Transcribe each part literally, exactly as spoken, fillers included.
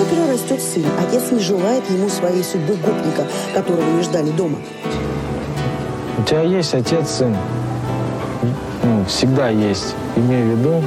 Когда перерастет сын, отец не желает ему своей судьбы гопника, которого не ждали дома. У тебя есть отец, сын. Ну, всегда есть. Имею в виду,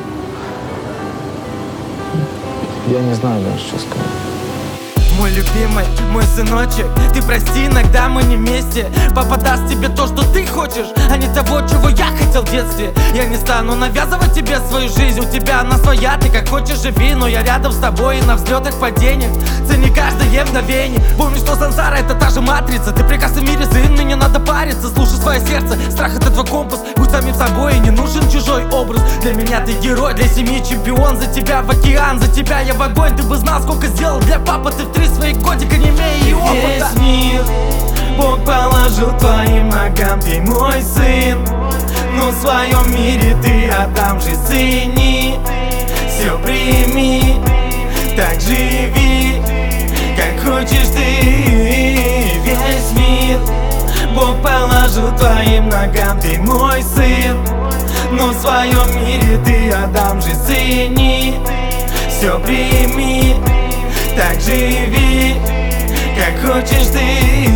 я не знаю даже, что сказать. Мой любимый, мой сыночек, ты прости, иногда мы не вместе. Папа даст тебе то, что ты хочешь, а не того, чего я хотел в детстве. Я не стану навязывать тебе свою жизнь, у тебя она своя, ты как хочешь живи. Но я рядом с тобой и на взлетах, падениях, цени каждое мгновение. Помни, что сансара это та же матрица. Ты прекрасный в мире, сын, мне не надо париться. Слушай свое сердце, страх это твой компас. Будь самим собой, и не нужен чужой образ. Для меня ты герой, для семьи чемпион. За тебя в океан, за тебя я в огонь. Ты бы знал, сколько сделал для папы, ты в три свои годика, не имея и опыта. Весь мир Бог положил твоим ногам, ты мой сын. Но в своем мире ты отдам же, цени. Все прими, так живи, как хочешь ты. Весь мир Бог положил твоим ногам, ты мой сын. Но в своем мире ты отдам же, цени. Все прими, так живи, как хочешь ты.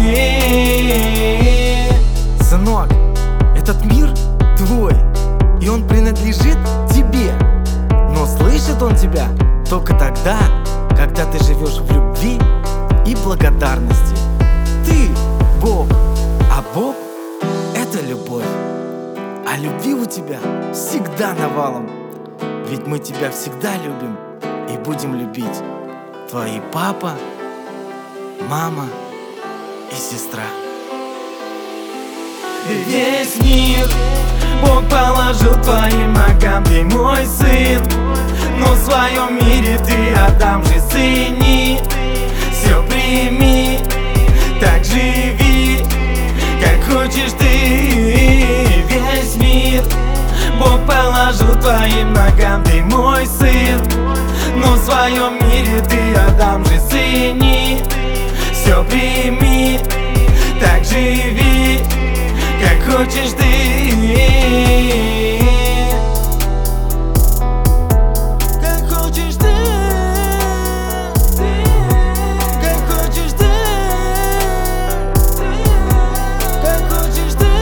Сынок, этот мир твой, и он принадлежит тебе. Но слышит он тебя только тогда, когда ты живешь в любви и благодарности. Ты Бог, а Бог — это любовь. А любви у тебя всегда навалом. Ведь мы тебя всегда любим и будем любить. Твои папа, мама и сестра. Весь мир Бог положил твоим ногам, ты мой сын. Но в своем мире ты отдам же, цени. Все прими, так живи, как хочешь ты. Весь мир Бог положил твоим ногам, ты мой сын. Но в своем мире ты отдам же, цени. Все прими, так живи, как хочешь ты. Как хочешь ты, как хочешь ты, как хочешь ты.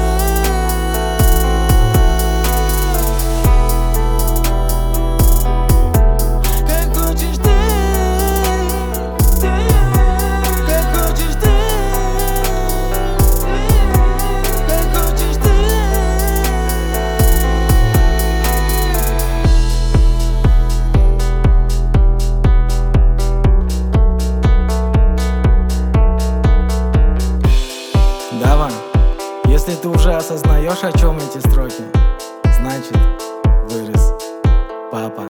Давай, если ты уже осознаешь, о чем эти строки, значит, вырос папа.